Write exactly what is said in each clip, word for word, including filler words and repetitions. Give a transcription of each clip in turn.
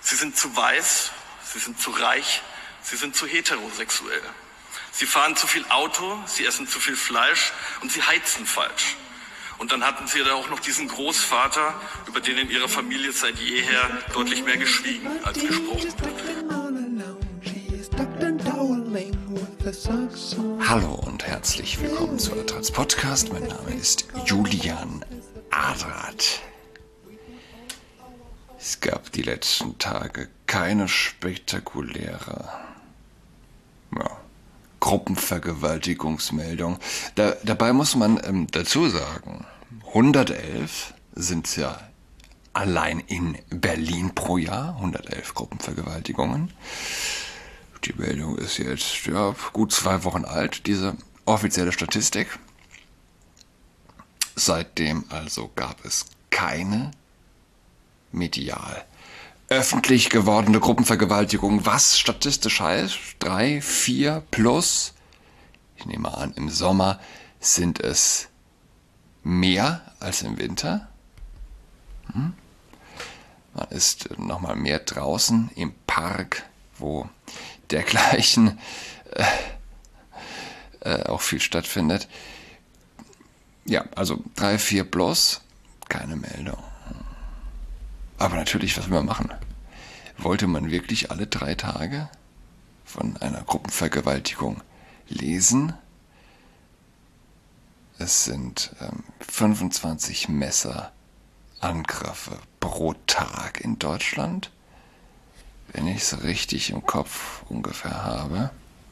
Sie sind zu weiß, sie sind zu reich, sie sind zu heterosexuell. Sie fahren zu viel Auto, sie essen zu viel Fleisch und sie heizen falsch. Und dann hatten sie da auch noch diesen Großvater, über den in ihrer Familie seit jeher deutlich mehr geschwiegen als gesprochen wird. Hallo und herzlich willkommen zu Adrats Podcast. Mein Name ist Julian Adrat. Es gab die letzten Tage keine spektakuläre ja, Gruppenvergewaltigungsmeldung. Da, dabei muss man ähm, dazu sagen, hundertelf sind es ja allein in Berlin pro Jahr, hundertelf Gruppenvergewaltigungen. Die Meldung ist jetzt ja, gut zwei Wochen alt, diese offizielle Statistik. Seitdem also gab es keine medial öffentlich gewordene Gruppenvergewaltigung, was statistisch heißt, drei, vier plus, ich nehme an, im Sommer sind es mehr als im Winter. Hm? Man ist nochmal mehr draußen im Park, wo dergleichen äh, äh, auch viel stattfindet. Ja, also drei, vier plus, keine Meldung. Aber natürlich, was will man machen? Wollte man wirklich alle drei Tage von einer Gruppenvergewaltigung lesen? Es sind ähm, fünfundzwanzig Messerangriffe pro Tag in Deutschland, wenn ich es richtig im Kopf ungefähr habe.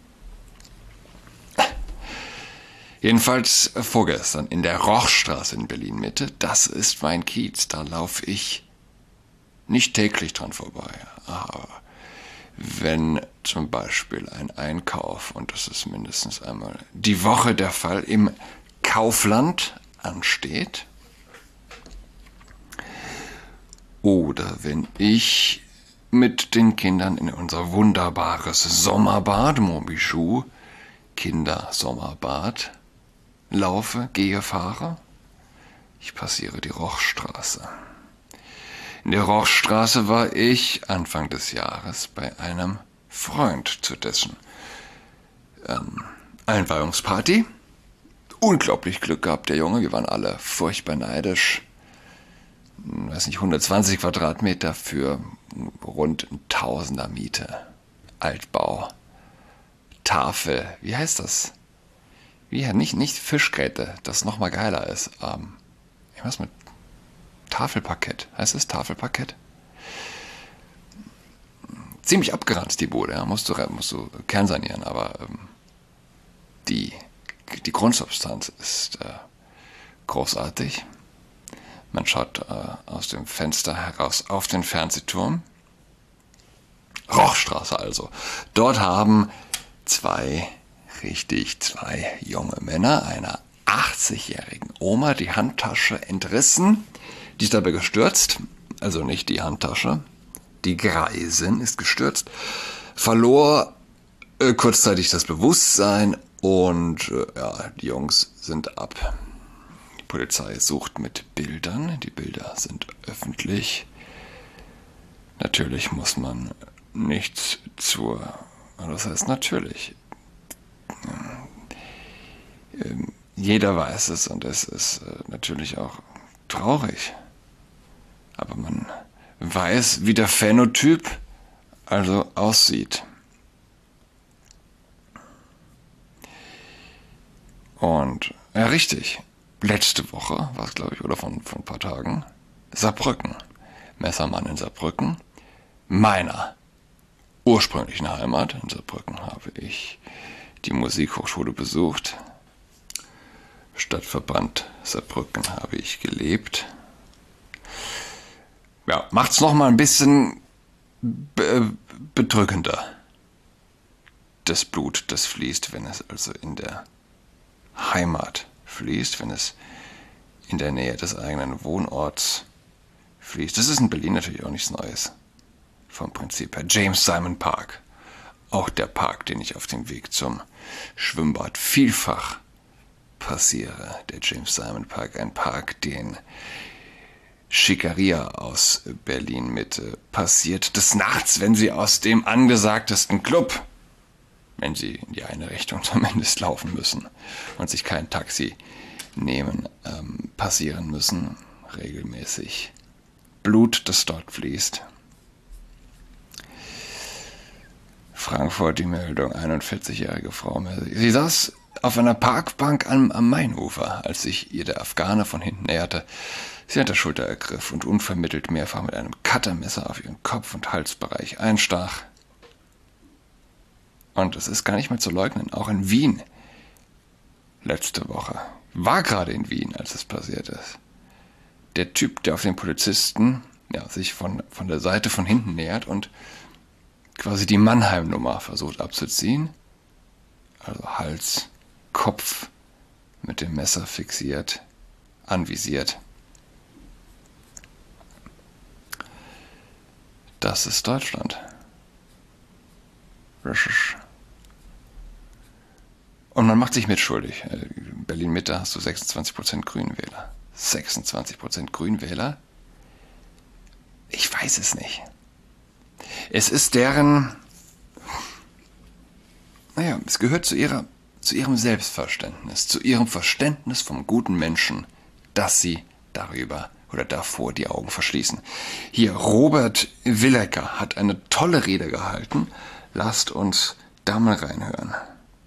Jedenfalls vorgestern in der Rochstraße in Berlin-Mitte, das ist mein Kiez, da laufe ich nicht täglich dran vorbei. Aber wenn zum Beispiel ein Einkauf, und das ist mindestens einmal die Woche der Fall, im Kaufland ansteht, oder wenn ich mit den Kindern in unser wunderbares Sommerbad, Monbijoux, Kindersommerbad, laufe, gehe, fahre. Ich passiere die Rochstraße. In der Rochstraße war ich Anfang des Jahres bei einem Freund zu dessen ähm, Einweihungsparty. Unglaublich Glück gehabt, der Junge. Wir waren alle furchtbar neidisch. Weiß nicht, hundertzwanzig Quadratmeter für rund ein Tausender Miete. Altbau. Tafel. Wie heißt das? Wie, nicht, nicht Fischgräte, das nochmal geiler ist. Ähm, was mit Tafelparkett. Heißt es Tafelparkett? Ziemlich abgeranzt, die Bude. Ja. Musst du, musst du kernsanieren, aber ähm, die, die Grundsubstanz ist äh, großartig. Man schaut äh, aus dem Fenster heraus auf den Fernsehturm. Rochstraße also. Dort haben zwei, richtig, zwei junge Männer einer achtzigjährigen Oma die Handtasche entrissen. Die ist dabei gestürzt, also nicht die Handtasche. Die Greisin ist gestürzt, verlor äh, kurzzeitig das Bewusstsein und äh, ja, die Jungs sind ab. Die Polizei sucht mit Bildern, die Bilder sind öffentlich. Natürlich muss man nichts zur, das heißt natürlich, äh, jeder weiß es und es ist äh, natürlich auch traurig. Aber man weiß, wie der Phänotyp also aussieht. Und, ja richtig, letzte Woche war es, glaube ich, oder von, von ein paar Tagen, Saarbrücken. Messermann in Saarbrücken. Meiner ursprünglichen Heimat in Saarbrücken habe ich die Musikhochschule besucht. Stadtverband Saarbrücken habe ich gelebt. Ja, macht's noch mal ein bisschen be- bedrückender. Das Blut, das fließt, wenn es also in der Heimat fließt, wenn es in der Nähe des eigenen Wohnorts fließt. Das ist in Berlin natürlich auch nichts Neues. Vom Prinzip her. James Simon Park. Auch der Park, den ich auf dem Weg zum Schwimmbad vielfach passiere. Der James Simon Park, ein Park, den Schickeria aus Berlin-Mitte passiert des Nachts, wenn sie aus dem angesagtesten Club, wenn sie in die eine Richtung zumindest laufen müssen und sich kein Taxi nehmen, ähm, passieren müssen, regelmäßig. Blut, das dort fließt. Frankfurt, die Meldung, einundvierzigjährige Frau. Sie saß auf einer Parkbank am, am Mainufer, als sich ihr der Afghane von hinten näherte. Sie an der Schulter ergriff und unvermittelt mehrfach mit einem Cuttermesser auf ihren Kopf- und Halsbereich einstach. Und es ist gar nicht mehr zu leugnen, auch in Wien, letzte Woche, war gerade in Wien, als es passiert ist. Der Typ, der auf den Polizisten ja, sich von, von der Seite von hinten nähert und quasi die Mannheim-Nummer versucht abzuziehen, also Hals, Kopf mit dem Messer fixiert, anvisiert. Das ist Deutschland. Und man macht sich mitschuldig. In Berlin-Mitte hast du sechsundzwanzig Prozent Grünwähler. sechsundzwanzig Prozent Grünwähler? Ich weiß es nicht. Es ist deren, naja, es gehört zu ihrer, zu ihrem Selbstverständnis, zu ihrem Verständnis vom guten Menschen, dass sie darüber oder davor die Augen verschließen. Hier, Robert Willecker hat eine tolle Rede gehalten. Lasst uns da mal reinhören.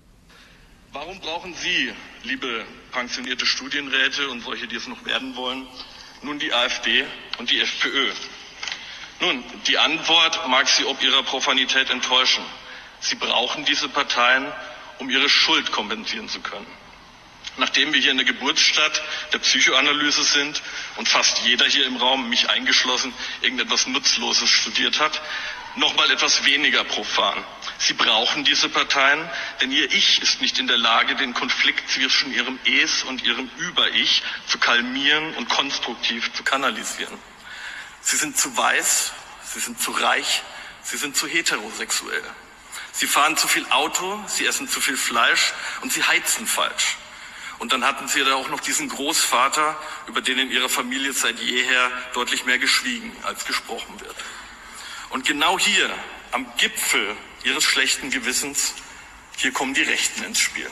Warum brauchen Sie, liebe pensionierte Studienräte und solche, die es noch werden wollen, nun die AfD und die FPÖ? Nun, die Antwort mag Sie ob ihrer Profanität enttäuschen. Sie brauchen diese Parteien, um ihre Schuld kompensieren zu können. Nachdem wir hier in der Geburtsstadt der Psychoanalyse sind und fast jeder hier im Raum, mich eingeschlossen, irgendetwas Nutzloses studiert hat, nochmal etwas weniger profan. Sie brauchen diese Parteien, denn ihr Ich ist nicht in der Lage, den Konflikt zwischen ihrem Es und ihrem Über-Ich zu kalmieren und konstruktiv zu kanalisieren. Sie sind zu weiß, sie sind zu reich, sie sind zu heterosexuell. Sie fahren zu viel Auto, sie essen zu viel Fleisch und sie heizen falsch. Und dann hatten sie da auch noch diesen Großvater, über den in ihrer Familie seit jeher deutlich mehr geschwiegen als gesprochen wird. Und genau hier, am Gipfel ihres schlechten Gewissens, hier kommen die Rechten ins Spiel.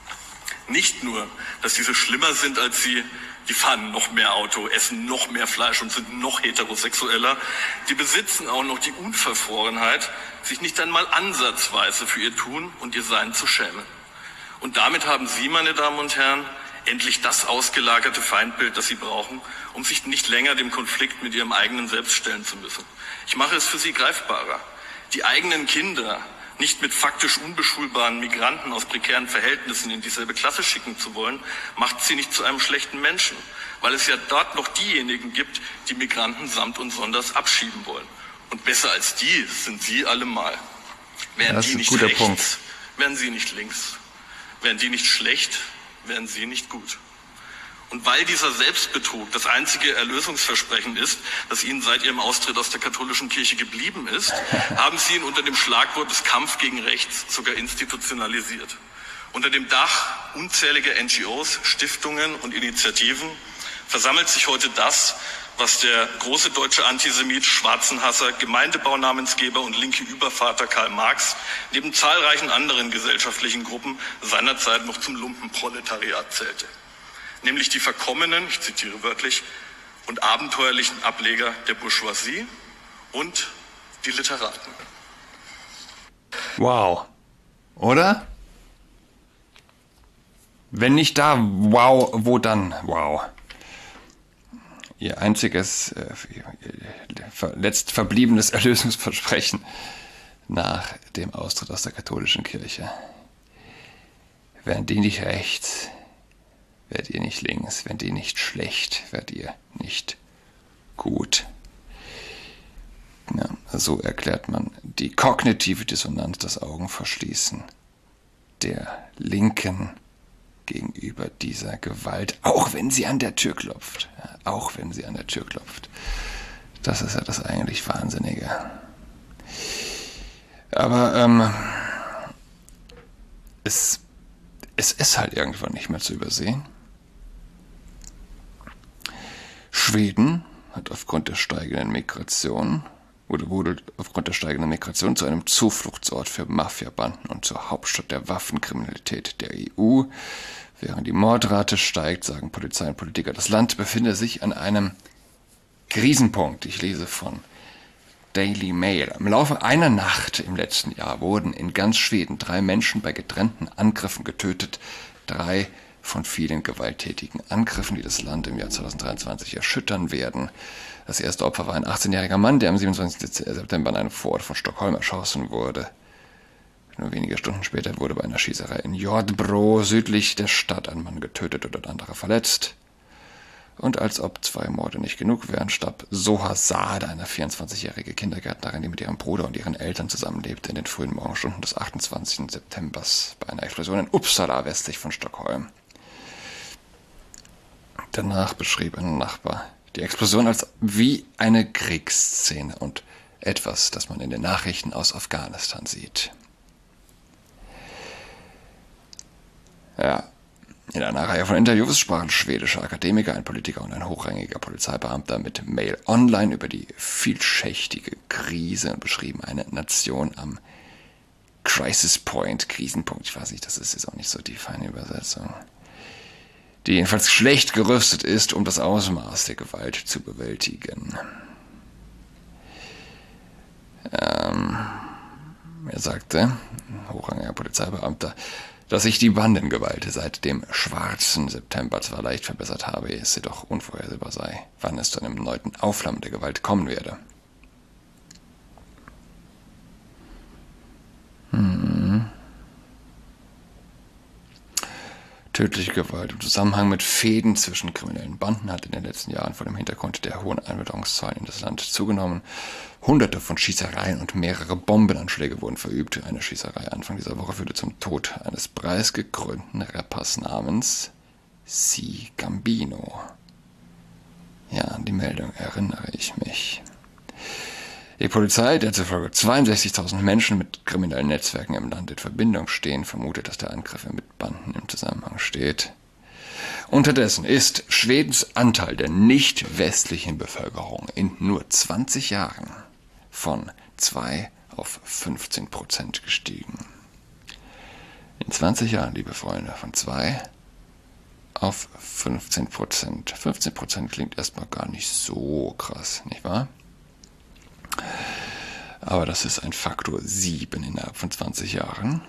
Nicht nur, dass diese schlimmer sind als sie, die fahren noch mehr Auto, essen noch mehr Fleisch und sind noch heterosexueller, die besitzen auch noch die Unverfrorenheit, sich nicht einmal ansatzweise für ihr Tun und ihr Sein zu schämen. Und damit haben Sie, meine Damen und Herren, endlich das ausgelagerte Feindbild, das Sie brauchen, um sich nicht länger dem Konflikt mit Ihrem eigenen Selbst stellen zu müssen. Ich mache es für Sie greifbarer. Die eigenen Kinder nicht mit faktisch unbeschulbaren Migranten aus prekären Verhältnissen in dieselbe Klasse schicken zu wollen, macht sie nicht zu einem schlechten Menschen, weil es ja dort noch diejenigen gibt, die Migranten samt und sonders abschieben wollen. Und besser als die sind Sie allemal. Wären das ist die ein nicht guter rechts, Punkt. wären Sie nicht links. Wären die nicht schlecht, wären Sie nicht gut. Und weil dieser Selbstbetrug das einzige Erlösungsversprechen ist, das Ihnen seit Ihrem Austritt aus der katholischen Kirche geblieben ist, haben Sie ihn unter dem Schlagwort des Kampf gegen Rechts sogar institutionalisiert. Unter dem Dach unzähliger N G Os, Stiftungen und Initiativen versammelt sich heute das, was der große deutsche Antisemit, Schwarzenhasser, Gemeindebaunamensgeber und linke Übervater Karl Marx neben zahlreichen anderen gesellschaftlichen Gruppen seinerzeit noch zum Lumpenproletariat zählte. Nämlich die verkommenen, ich zitiere wörtlich, und abenteuerlichen Ableger der Bourgeoisie und die Literaten. Wow. Oder? Wenn nicht da, wow, wo dann? Wow. Ihr einziges, äh, letzt verbliebenes Erlösungsversprechen nach dem Austritt aus der katholischen Kirche. Wären die nicht rechts, werdet ihr nicht links. Wenn die nicht schlecht, werdet ihr nicht gut. Ja, so erklärt man die kognitive Dissonanz, das Augenverschließen der Linken gegenüber dieser Gewalt, auch wenn sie an der Tür klopft. Ja, auch wenn sie an der Tür klopft. Das ist ja das eigentlich Wahnsinnige. Aber ähm, es, es ist halt irgendwann nicht mehr zu übersehen. Schweden hat aufgrund der steigenden Migration oder wurde aufgrund der steigenden Migration zu einem Zufluchtsort für Mafiabanden und zur Hauptstadt der Waffenkriminalität der E U. Während die Mordrate steigt, sagen Polizei und Politiker, das Land befinde sich an einem Krisenpunkt. Ich lese von Daily Mail. Im Laufe einer Nacht im letzten Jahr wurden in ganz Schweden drei Menschen bei getrennten Angriffen getötet. Drei von vielen gewalttätigen Angriffen, die das Land im Jahr zweitausenddreiundzwanzig erschüttern werden. Das erste Opfer war ein achtzehnjähriger Mann, der am siebenundzwanzigsten September in einem Vorort von Stockholm erschossen wurde. Nur wenige Stunden später wurde bei einer Schießerei in Jordbro südlich der Stadt ein Mann getötet und ein anderer verletzt. Und als ob zwei Morde nicht genug wären, starb Soha Saade, eine vierundzwanzigjährige Kindergärtnerin, die mit ihrem Bruder und ihren Eltern zusammenlebte, in den frühen Morgenstunden des achtundzwanzigsten September bei einer Explosion in Uppsala westlich von Stockholm. Danach beschrieb ein Nachbar die Explosion als wie eine Kriegsszene und etwas, das man in den Nachrichten aus Afghanistan sieht. Ja, in einer Reihe von Interviews sprachen schwedische Akademiker, ein Politiker und ein hochrangiger Polizeibeamter mit Mail Online über die vielschichtige Krise und beschrieben eine Nation am Crisis Point, Krisenpunkt, ich weiß nicht, das ist jetzt auch nicht so die feine Übersetzung, die jedenfalls schlecht gerüstet ist, um das Ausmaß der Gewalt zu bewältigen. Ähm, er sagte, ein hochrangiger Polizeibeamter, dass sich die Bandengewalt seit dem schwarzen September zwar leicht verbessert habe, es jedoch unvorhersehbar sei, wann es zu einem erneuten Aufflammen der Gewalt kommen werde. Hm. Tödliche Gewalt im Zusammenhang mit Fehden zwischen kriminellen Banden hat in den letzten Jahren vor dem Hintergrund der hohen Einwanderungszahlen in das Land zugenommen. Hunderte von Schießereien und mehrere Bombenanschläge wurden verübt. Eine Schießerei Anfang dieser Woche führte zum Tod eines preisgekrönten Rappers namens C. Gambino. Ja, an die Meldung erinnere ich mich. Die Polizei, der zufolge zweiundsechzigtausend Menschen mit kriminellen Netzwerken im Land in Verbindung stehen, vermutet, dass der Angriff mit Banden im Zusammenhang steht. Unterdessen ist Schwedens Anteil der nicht-westlichen Bevölkerung in nur zwanzig Jahren von zwei auf fünfzehn Prozent gestiegen. In zwanzig Jahren, liebe Freunde, von zwei auf fünfzehn Prozent. fünfzehn Prozent klingt erstmal gar nicht so krass, nicht wahr? Aber das ist ein Faktor sieben innerhalb von zwanzig Jahren.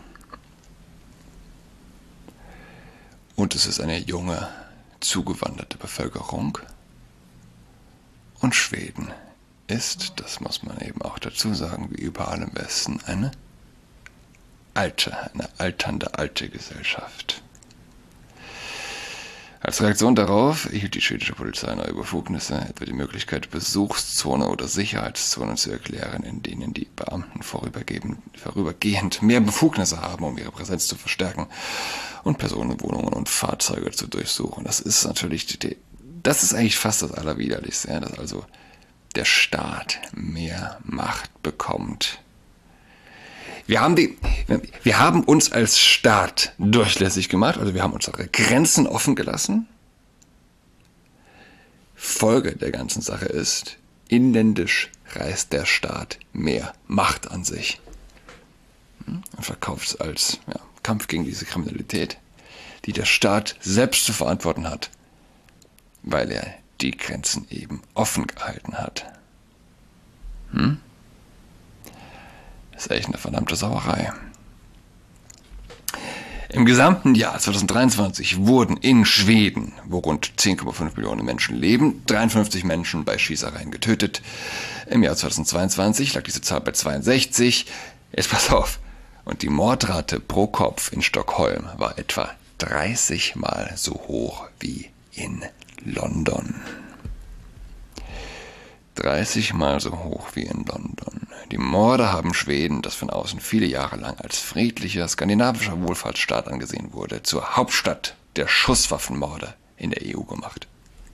Und es ist eine junge, zugewanderte Bevölkerung. Und Schweden ist, das muss man eben auch dazu sagen, wie überall im Westen, eine alte, eine alternde alte Gesellschaft. Als Reaktion darauf erhielt die schwedische Polizei neue Befugnisse, etwa die Möglichkeit, Besuchszone oder Sicherheitszonen zu erklären, in denen die Beamten vorübergehend mehr Befugnisse haben, um ihre Präsenz zu verstärken und Personenwohnungen und Fahrzeuge zu durchsuchen. Das ist natürlich, die, das ist eigentlich fast das Allerwiderlichste, ja, dass also der Staat mehr Macht bekommt. Wir haben, die, wir haben uns als Staat durchlässig gemacht, also wir haben unsere Grenzen offen gelassen. Folge der ganzen Sache ist, inländisch reißt der Staat mehr Macht an sich und verkauft es als ja, Kampf gegen diese Kriminalität, die der Staat selbst zu verantworten hat, weil er die Grenzen eben offen gehalten hat. Hm? Das ist echt eine verdammte Sauerei. Im gesamten Jahr zweitausenddreiundzwanzig wurden in Schweden, wo rund zehn Komma fünf Millionen Menschen leben, dreiundfünfzig Menschen bei Schießereien getötet. Im Jahr zweitausendzweiundzwanzig lag diese Zahl bei zweiundsechzig. Jetzt pass auf. Und die Mordrate pro Kopf in Stockholm war etwa dreißig Mal so hoch wie in London. dreißig Mal so hoch wie in London. Die Morde haben Schweden, das von außen viele Jahre lang als friedlicher skandinavischer Wohlfahrtsstaat angesehen wurde, zur Hauptstadt der Schusswaffenmorde in der E U gemacht.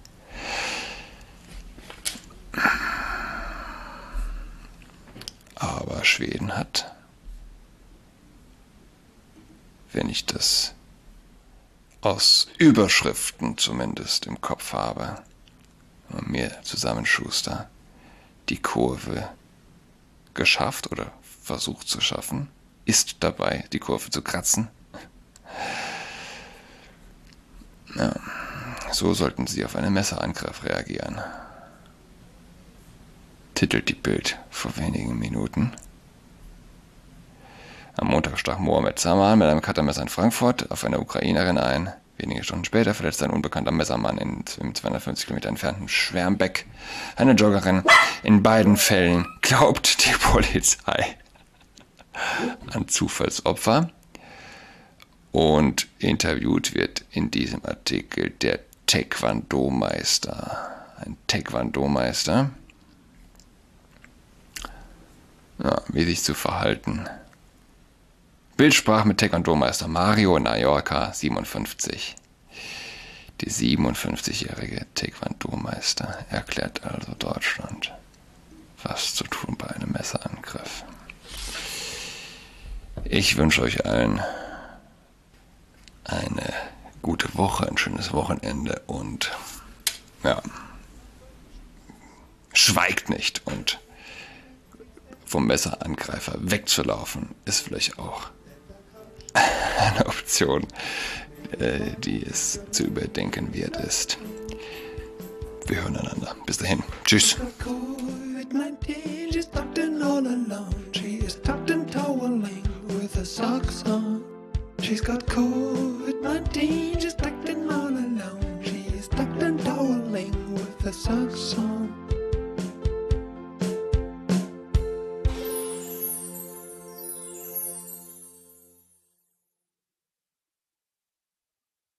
Aber Schweden hat, wenn ich das aus Überschriften zumindest im Kopf habe, und mir Zusammenschuster die Kurve geschafft oder versucht zu schaffen, ist dabei, die Kurve zu kratzen. Ja, so sollten Sie auf einen Messerangriff reagieren, titelt die Bild vor wenigen Minuten. Am Montag stach Mohammed Zaman mit einem Cuttermesser in Frankfurt auf eine Ukrainerin ein. Wenige Stunden später verletzte ein unbekannter Messermann in, im zweihundertfünfzig Kilometer entfernten Schwermbeck eine Joggerin. In beiden Fällen glaubt die Polizei an Zufallsopfer. Und interviewt wird in diesem Artikel der Taekwondo-Meister. Ein Taekwondo-Meister. Ja, wie sich zu verhalten. Bild sprach mit Taekwondo-Meister Mario Nayorka, siebenundfünfzig. Die siebenundfünfzigjährige Taekwondo-Meister erklärt also Deutschland, was zu tun bei einem Messerangriff. Ich wünsche euch allen eine gute Woche, ein schönes Wochenende und ja, schweigt nicht und vom Messerangreifer wegzulaufen ist vielleicht auch eine Option, die es zu überdenken wert ist. Wir hören einander. Bis dahin. Tschüss. She's got COVID nineteen, she's tucked in all alone. She's tucked and toweling with her socks on.